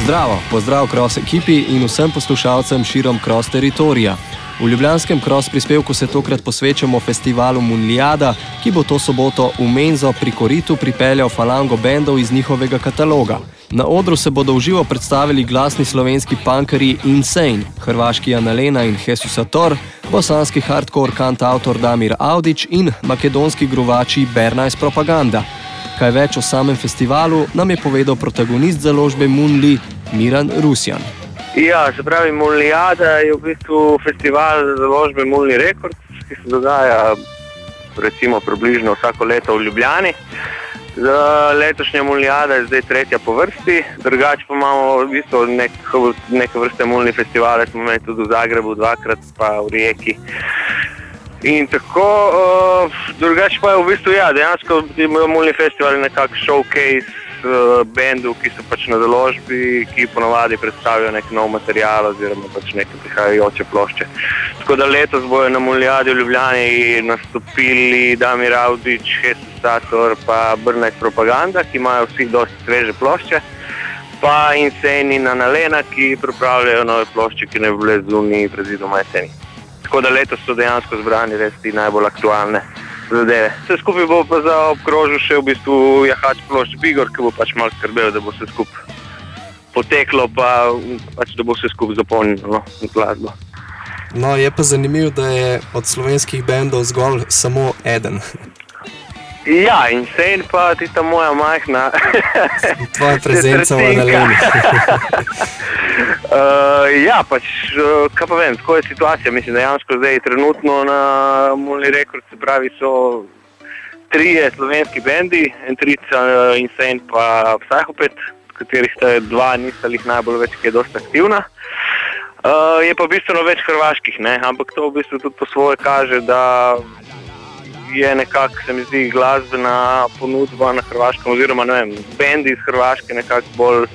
Zdravo, pozdrav cross ekipi in vsem poslušalcem širom cross teritorija. V ljubljanskem cross prispevku se tokrat posvečamo festivalu Munliada, ki bo to soboto v Menzo pri Koritu pripeljal falango bendov iz njihovega kataloga. Na odru se bodo v živo predstavili glasni slovenski punkerji Insane, hrvaški Analena in Jesusator, bosanski hardcore kantautor Damir Audić in makedonski gruvači Berna Propaganda. Kaj več o samem festivalu nam je povedal protagonist založbe Munli, Miran Rusjan. Ja, se pravi, Munliada je v bistvu festival založbe Munli Records, ki se dogaja recimo približno vsako leto v Ljubljani. Letošnja Munliada je zdaj 3. po vrsti, drugače pa imamo v bistvu neke vrste Munli festivale, smo imeli tudi v Zagrebu 2-krat, pa v Rijeki. In tako, drugače pa je v bistvu, ja, dejansko Munli festival je nekak showcase bendov, ki so pač na založbi, ki ponovadi predstavijo nek nov material oziroma pač neke prihajajoče plošče. Tako da letos bojo na Munliadi v Ljubljani nastopili Damir Audić, Jesusator pa Berna Propaganda, ki imajo vsi dosti sveže plošče, pa Insane in Analena, ki pripravljajo nove plošče, ki ne bi bile zunaj pred zidom jeseni. Tako da letos so dejansko zbrani res ti najbolj aktualne zadeve. Vse skupaj bo pa za obkrožil še v bistvu jahač plošč Bigor, ki bo pač malo skrbel, da bo se skupaj poteklo, pa pač da bo se skupaj zapolnilo glasbo. No, je pa zanimivo, da je od slovenskih bendov zgolj samo eden. Ja, Insane pa tista moja majhna tvoja prezenca v Analeni. Ja, pač, kaj pa vem, tako je situacija. Mislim, dejansko zdaj trenutno na Munli Records, se pravi, so 3 slovenski bendi, entrica Insane pa Psychopet, katerih sta 2 nista jih najbolj več, ki je dosta aktivna. Je pa bistveno več hrvaških, ne, ampak to v bistvu tudi po svoje kaže, da je nekako, se mi zdi, glasbena ponudba na hrvaškem, oziroma ne vem, bendi iz Hrvaške nekako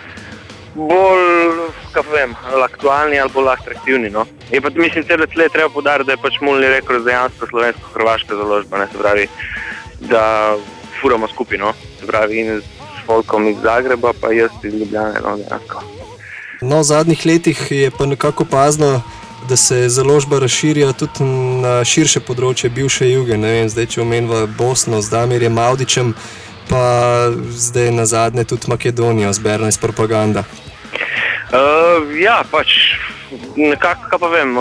bolj, kaj vem, aktualni ali bolj atraktivni, no. Je pa, mislim, celo tle treba poudariti, da je pač Munli Records dejansko slovensko-hrvaška založba, ne, se pravi, da furamo skupaj, no, se pravi, in s folkom iz Zagreba, pa jaz iz Ljubljane, no, dejansko. No, v zadnjih letih je pa nekako opazno, da se založba razširja tudi na širše področje bivše Juge, ne vem, zdaj, če omenva Bosno z Damirjem Audićem, pa zdaj nazadnje tudi Makedonijo z Berna Propaganda. Ja, pač nekako, kaj pa vem,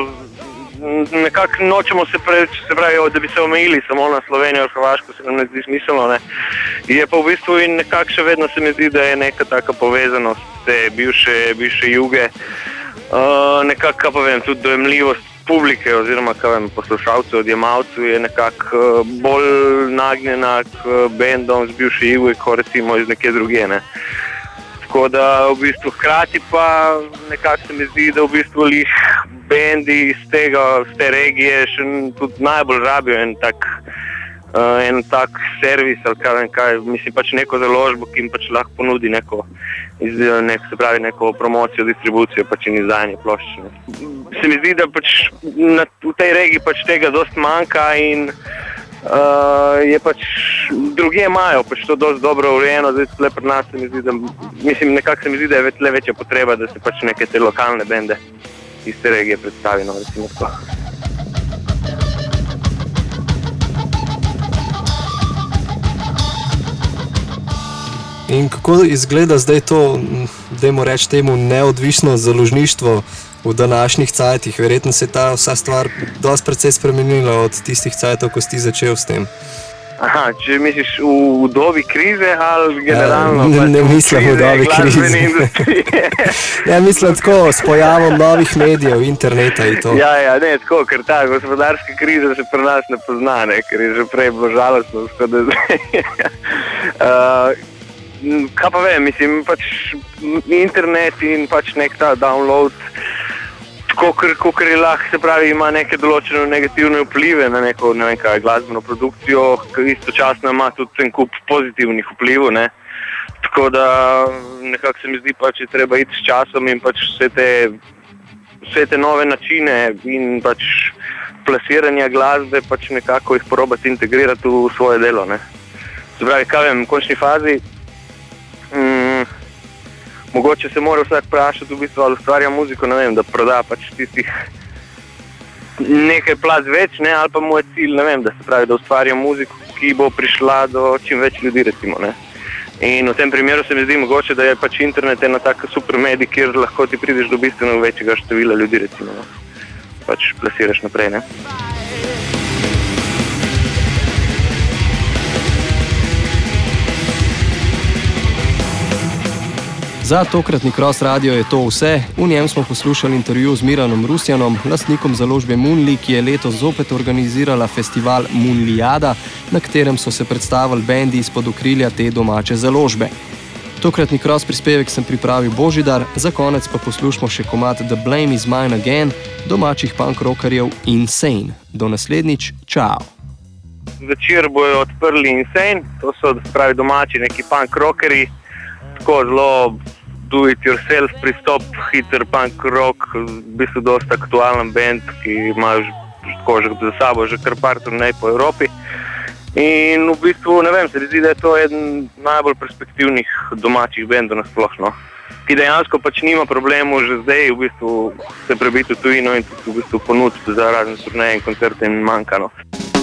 nekako nočemo se pravi, da bi se omejili samo na Slovenijo, Hrvaško, se nam ne zdi smiselno, ne. Je pa v bistvu in nekako še vedno se mi zdi, da je neka taka povezanost te bivše Juge, nekako, kaj pa vem, tudi dojemljivost publike oziroma, kaj vem, poslušalcev, odjemalcev je nekako bolj nagnjena k bendom z bivše Juge, kot recimo iz nekje druge, ne. Tako da v bistvu hkrati pa nekako se mi zdi, da v bistvu lih bendi iz te regije še tudi najbolj rabijo en tak servis ali kaj, mislim pač neko založbo, ki jim pač lahko ponudi neko promocijo, distribucijo pač in izdajanje plošč. Se mi zdi, da pač v tej regiji pač tega dosti manjka in je pač drugje imajo pač to dosti dobro urejeno, zdaj tle pri nas se mi zdi, da mislim nekako se mi zdi, da je tle večja potreba, da se pač neke te lokalne bende iz te regije predstavi, no, recimo tako. In kako izgleda zdaj to, dajmo reči temu, neodvisno založništvo v današnjih cajtih? Verjetno se je ta vsa stvar dosti precej spremenila od tistih cajtov, ko si začel s tem. Aha, če misliš v dobi krize ali generalno? Ne mislim v dobi krize. Ja, mislim tako, s pojavom novih medijev, interneta in to. Ja, ne, tako, ker ta gospodarska kriza se pri nas ne pozna, ne, ker je že prej bilo žalostno, skoro zdaj. Kaj pa vem, mislim, pač internet in pač nek ta download, kakor je lahko, se pravi, ima neke določene negativne vplive na neko, ne vem kaj, glasbeno produkcijo, ki istočasno ima tudi en kup pozitivnih vplivov, ne. Tako da nekako se mi zdi pač, je treba iti s časom in pač vse te nove načine in pač plasiranja glasbe pač nekako jih probati integrirati v svoje delo, ne. Se pravi, kaj vem, v končni fazi mogoče se mora vsak vprašati, v bistvu, ali ustvarja muziko, ne vem, da proda pač tistih nekaj plac več, ne, ali pa moj cilj, ne vem, da se pravi, da ustvarja muziko, ki bo prišla do čim več ljudi, recimo, ne. In v tem primeru se mi zdi mogoče, da je pač internet ena taka super medij, kjer lahko ti prideš do bistveno večjega števila ljudi, recimo, ne. Pač plasiraš naprej, ne. Za tokratni Cross Radio je to vse. V njem smo poslušali intervju z Miranom Rusjanom, lastnikom založbe Moonli, ki je letos zopet organizirala festival Moonliada, na katerem so se predstavili bendi izpod okrilja te domače založbe. Tokratni Cross prispevek sem pripravil Božidar, za konec pa poslušamo še komad The Blame Is Mine Again domačih punk rockerjev Insane. Do naslednjič, čao! Večer bojo odprli Insane, to so pravi domači neki punk rockerji, tako zelo do-it-yourself pristop, hiter punk rock, v bistvu dosta aktualen band, ki imajo že za sabo že kar par turnej po Evropi. In v bistvu, ne vem, se mi zdi, da je to eden najbolj perspektivnih domačih bendov nasploh, no. Ki dejansko pač nima problemov že zdaj v bistvu se prebiti v tujino in tudi v bistvu ponuditi za razne turneje in koncerte in manjka, no.